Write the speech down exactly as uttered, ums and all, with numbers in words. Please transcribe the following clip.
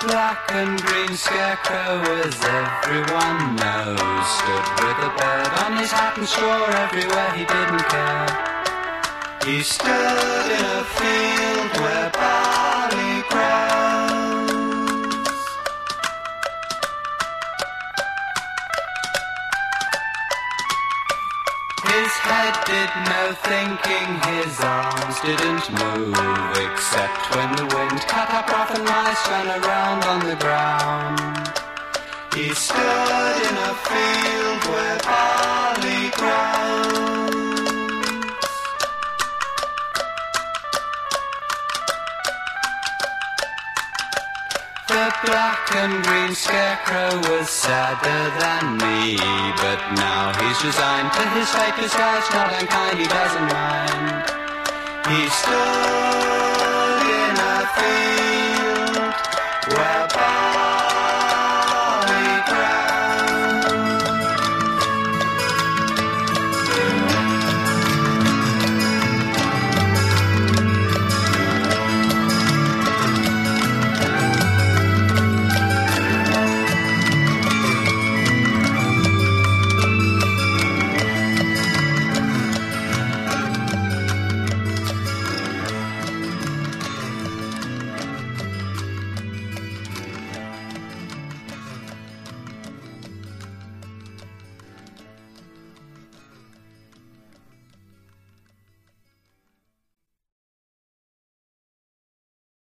black and green scarecrow, as everyone knows, stood with a bird on his hat and swore everywhere he didn't care. He stood in a field where barley grows. His head did no thinking, his arms didn't move, except when the wind cut up rough and mice ran around on the ground. He stood in a field where barley grows. The black and green scarecrow was sadder than me, but now he's resigned to his fate, disguised, not unkind, he doesn't mind. He stood in a field